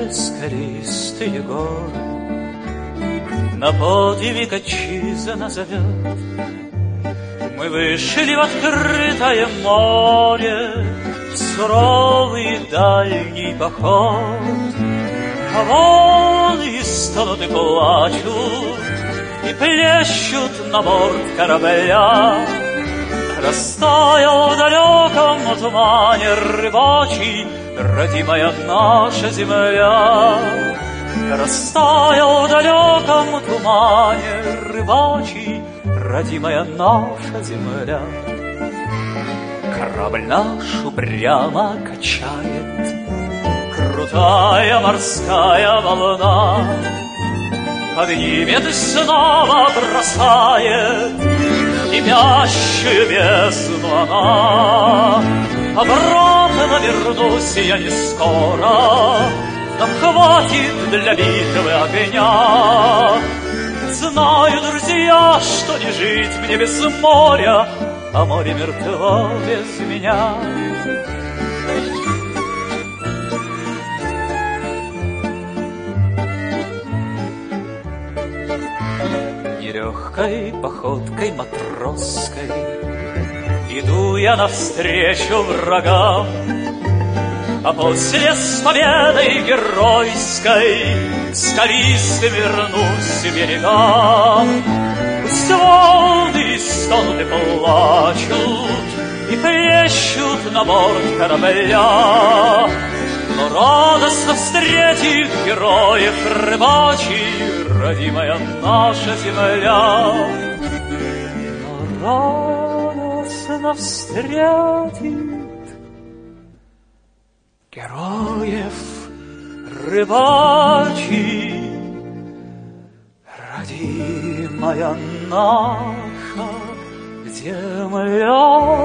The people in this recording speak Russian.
скалистые горы, на подвиг отчизна зовет. Мы вышли в открытое море, в суровый дальний поход. А волны стонут и плачут, и плещут на борт корабля. Растаял в далеком тумане рыбачий родимая наша земля. Растаял в далеком тумане рыбачий родимая наша земля. Корабль наш упрямо качает крутая морская волна, поднимет и снова бросает кипящую бездну она. Обратно вернусь я не скоро, нам хватит для битвы огня. Знаю, друзья, что не жить мне без моря, а море мертво без меня. Нелегкой походкой матросской иду я навстречу врагам, а после с победой геройской к скалистым вернусь к берегам. Пусть волны стонут и плачут, и плещут на борт корабля, но радостно встретит героев рыбачий родимая наша земля. Но радостно встретит героев рыбачий родимая наша земля.